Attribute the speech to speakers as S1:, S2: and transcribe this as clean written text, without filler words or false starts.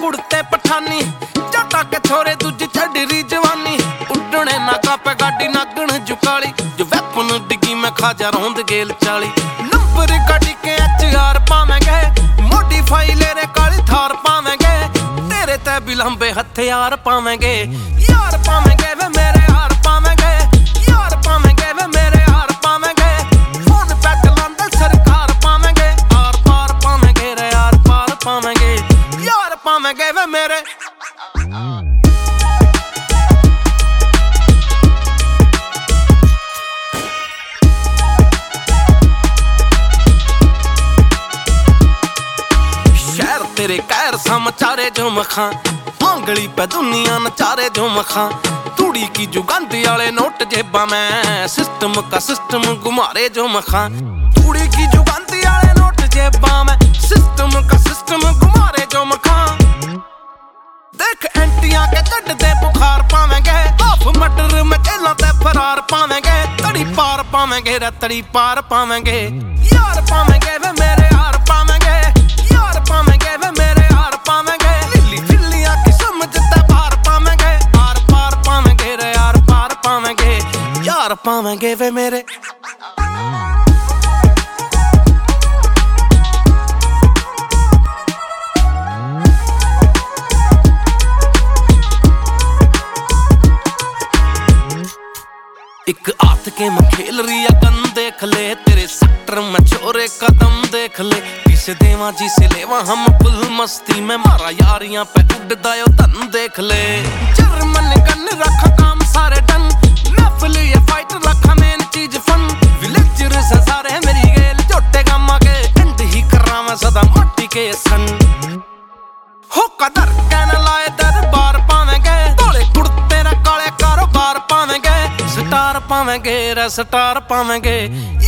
S1: कुड़ते पठानी जटा के छोरे दूजी छड़ी जवानी उड़ने नागा पे गाड़ी नागण जुकाली जो वेपन डिगी में खाजा रौंद गेल 40 नंबर गाड़ी के HR पावेंगे मॉडिफाई ले रे काली थार पावेंगे तेरे ते भी लंबे हथियार पावेंगे यार पावेंगे वे मेरे यार पावेंगे यार पावेंगे वे मेरे यार पावेंगे फोन पे चलांदे सरकार पावेंगे आर पार पावेंगे रे यार पार पावेंगे यार पावेंगे वे मेरे तेरे कैर समाचारे जो मखा आंगली पे दुनिया नचारे जो मखा तूड़ी की जुगांती वाले नोट जेबा में सिस्टम का सिस्टम घुमारे जो मखा तूड़ी की जुगांती वाले नोट जेबा में सिस्टम का सिस्टम घुमारे जो मखा देख एंटियां के चढ़ दे बुखार पावेंगे हाफ मटर में जेलों ते फरार पावेंगे तड़ी पार पावेंगे रे तड़ी पार पावेंगे यार पावेंगे वे मेरे यार पावेंगे यार पावेंगे वे मेरे यार पावेंगे लिली फिल्लियां की समझते पार पावेंगे आर पार पावेंगे रे यार पार पावेंगे यार पावेंगे वे मेरे एक हाथ के मैं खेल रही गन देख ले तेरे सेक्टर में छोरे कदम देख ले किसे देवा जी से लेवा हम फुल मस्ती में मारा यारियां पे उड़दा यो धन देख ले जर्मन गन रखा काम सारे डन महफिल ये फाइट रखा मेन चीज फन विलेजर से सारे मेरी गेल जोटे गामा के एंड ही करा मैं सदा मट्टी के सन हो कदर कहना लाए दरबार पावेंगे तोले कुड़ते रे काले कारोबार पावेंगे स्टार पावेंगे रे स्टार पावेंगे